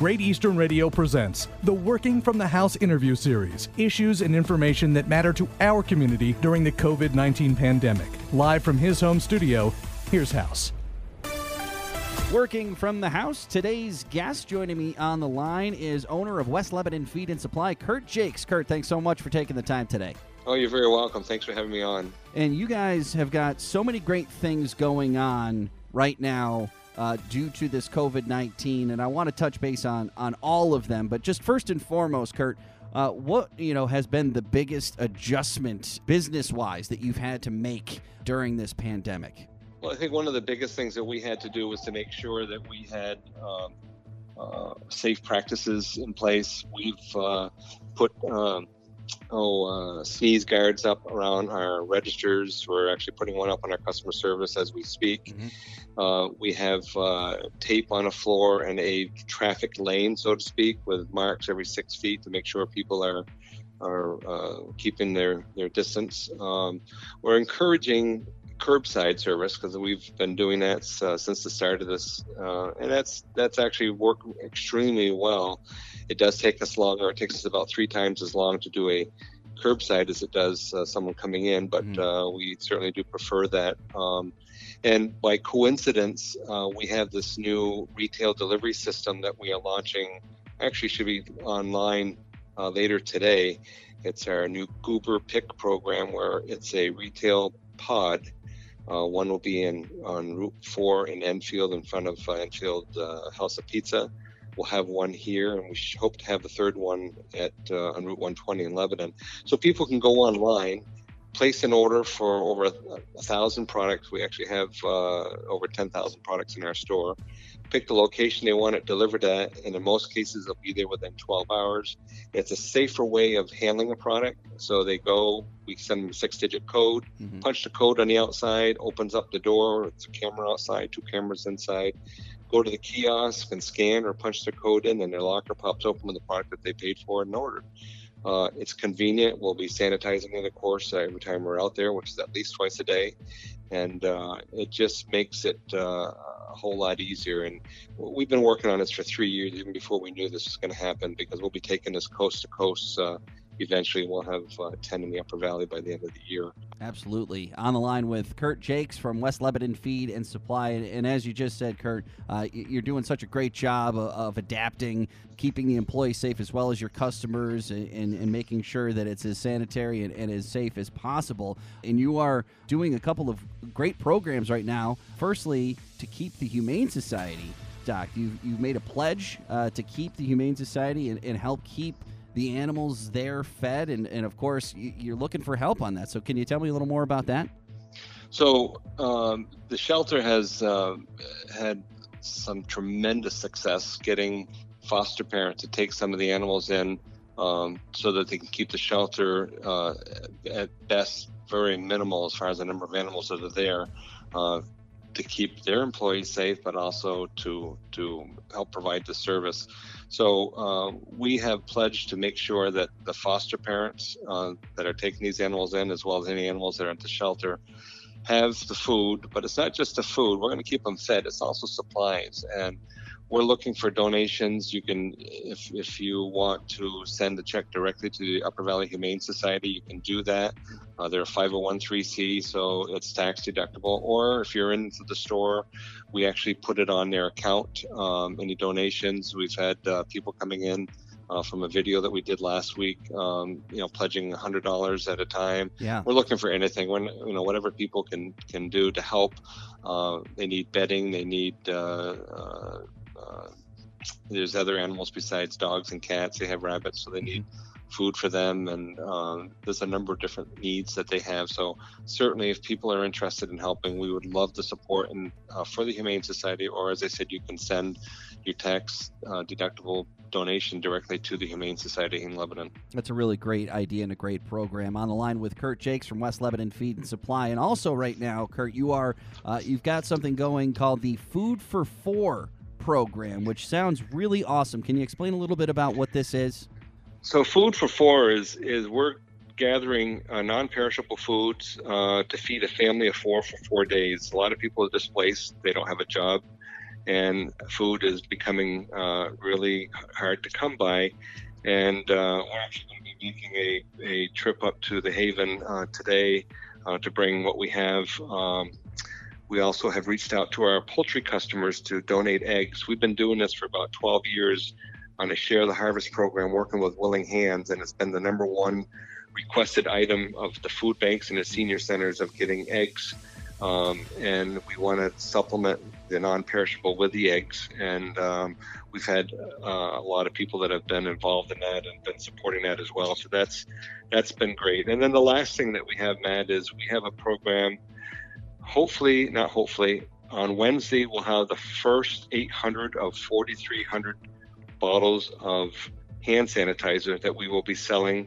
Great Eastern Radio presents the Working from the House interview series, issues and information that matter to our community during the COVID-19 pandemic. Live from his home studio, here's House. Working from the house, today's guest joining me on the line is owner of West Lebanon Feed and Supply, Kurt Jakes. Kurt, thanks so much for taking the time today. Oh, you're very welcome. Thanks for having me on. And you guys have got so many great things going on right now due to this COVID-19, and I want to touch base on all of them. But just first and foremost, Kurt, what has been the biggest adjustment business-wise that you've had to make during this pandemic? Well, I think one of the biggest things that we had to do was to make sure that we had safe practices in place. We've put sneeze guards up around our registers. We're actually putting one up on our customer service as we speak. We have tape on a floor and a traffic lane, so to speak, with marks every 6 feet to make sure people are keeping their distance. We're encouraging curbside service because we've been doing that since the start of this, and that's actually worked extremely well. It does take us longer. It takes us about 3 times as long to do a curbside as it does someone coming in, but we certainly do prefer that. And by coincidence, we have this new retail delivery system that we are launching. Actually, should be online later today. It's our new Goober Pick program, where it's a retail pod. One will be on Route 4 in Enfield, in front of Enfield House of Pizza. We'll have one here, and we hope to have the third one on Route 120 in Lebanon. So people can go online, place an order for over 1,000 products. We actually have over 10,000 products in our store. Pick the location they want it delivered at, and in most cases, they'll be there within 12 hours. It's a safer way of handling a product. So they go, we send them a 6-digit code, punch the code on the outside, opens up the door. It's a camera outside, 2 cameras inside. Go to the kiosk and scan or punch their code in, and their locker pops open with the product that they paid for and ordered. It's convenient. We'll be sanitizing it, of course, every time we're out there, which is at least twice a day. And it just makes it a whole lot easier. And we've been working on this for 3 years, even before we knew this was going to happen, because we'll be taking this coast to coast. Eventually, we'll have 10 in the Upper Valley by the end of the year. Absolutely. On the line with Kurt Jakes from West Lebanon Feed and Supply. And as you just said, Kurt, you're doing such a great job of adapting, keeping the employees safe as well as your customers, and making sure that it's as sanitary and as safe as possible. And you are doing a couple of great programs right now. Firstly, to keep the Humane Society, Doc, you've made a pledge to keep the Humane Society and help keep the animals there fed, and of course you're looking for help on that. So can you tell me a little more about that? So the shelter has had some tremendous success getting foster parents to take some of the animals in so that they can keep the shelter at best very minimal as far as the number of animals that are there, to keep their employees safe, but also to help provide the service. So we have pledged to make sure that the foster parents that are taking these animals in, as well as any animals that are at the shelter, have the food. But it's not just the food. We're going to keep them fed. It's also supplies. And we're looking for donations. You can, if you want to send a check directly to the Upper Valley Humane Society, you can do that. They're a 501(c), so it's tax deductible. Or if you're into the store, we actually put it on their account. Any donations, we've had people coming in from a video that we did last week, pledging $100 at a time. Yeah. We're looking for anything. Whatever people can do to help. They need bedding. They need. There's other animals besides dogs and cats. They have rabbits, so they need food for them, and there's a number of different needs that they have. So certainly if people are interested in helping, we would love the support and for the Humane Society, or as I said, you can send your tax deductible donation directly to the Humane Society in Lebanon. That's a really great idea and a great program. On the line with Kurt Jakes from West Lebanon Feed and Supply. And also right now, Kurt, you've got something going called the Food for 4 program, which sounds really awesome. Can you explain a little bit about what this is? So Food for 4 is we're gathering non-perishable foods to feed a family of 4 for 4 days. A lot of people are displaced. They don't have a job. and food is becoming really hard to come by. And we're actually going to be making a trip up to the Haven today to bring what we have. We also have reached out to our poultry customers to donate eggs. We've been doing this for about 12 years on a Share the Harvest program, working with Willing Hands, and it's been the number one requested item of the food banks and the senior centers of getting eggs. And we want to supplement the non-perishable with the eggs. And we've had a lot of people that have been involved in that and been supporting that as well. So that's been great. And then the last thing that we have, Matt, is we have a program. Not hopefully, on Wednesday we'll have the first 800 of 4,300 bottles of hand sanitizer that we will be selling.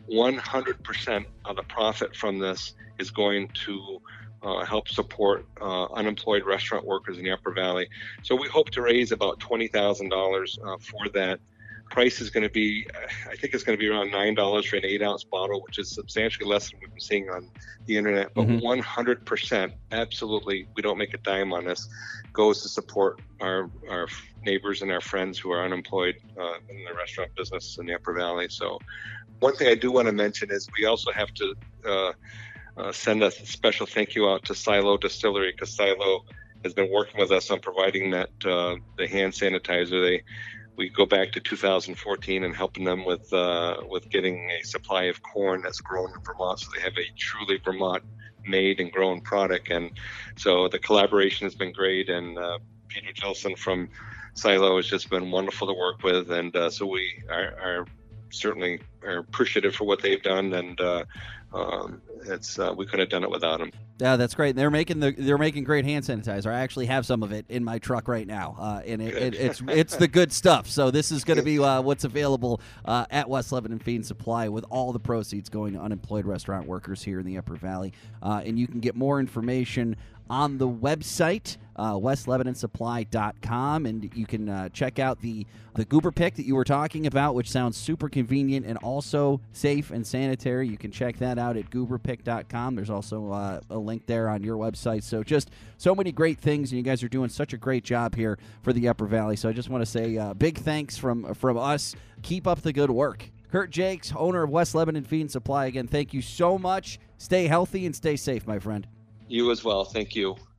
100% of the profit from this is going to help support unemployed restaurant workers in the Upper Valley. So we hope to raise about $20,000 for that. Price is going to be, I think it's going to be around $9 for an 8-ounce bottle, which is substantially less than we've been seeing on the internet. But 100%, absolutely, we don't make a dime on this, goes to support our neighbors and our friends who are unemployed in the restaurant business in the Upper Valley. So one thing I do want to mention is we also have to send a special thank you out to Silo Distillery, because Silo has been working with us on providing that the hand sanitizer. We go back to 2014 and helping them with getting a supply of corn that's grown in Vermont, so they have a truly Vermont made and grown product. And so the collaboration has been great, and Peter Gilson from Silo has just been wonderful to work with, and so we are certainly appreciative for what they've done, and we couldn't have done it without them. Yeah, that's great. They're making great hand sanitizer. I actually have some of it in my truck right now, and it's the good stuff. So this is going to be what's available at West Lebanon Feed and Supply, with all the proceeds going to unemployed restaurant workers here in the Upper Valley. And you can get more information on the website, westlebanonsupply.com, and you can check out the Goober Pick that you were talking about, which sounds super convenient and also safe and sanitary. You can check that out at gooberpick.com. There's also a link there on your website. So just so many great things, and you guys are doing such a great job here for the Upper Valley. So I just want to say big thanks from us. Keep up the good work. Kurt Jakes, owner of West Lebanon Feed and Supply, again, thank you so much. Stay healthy and stay safe, my friend. You as well. Thank you.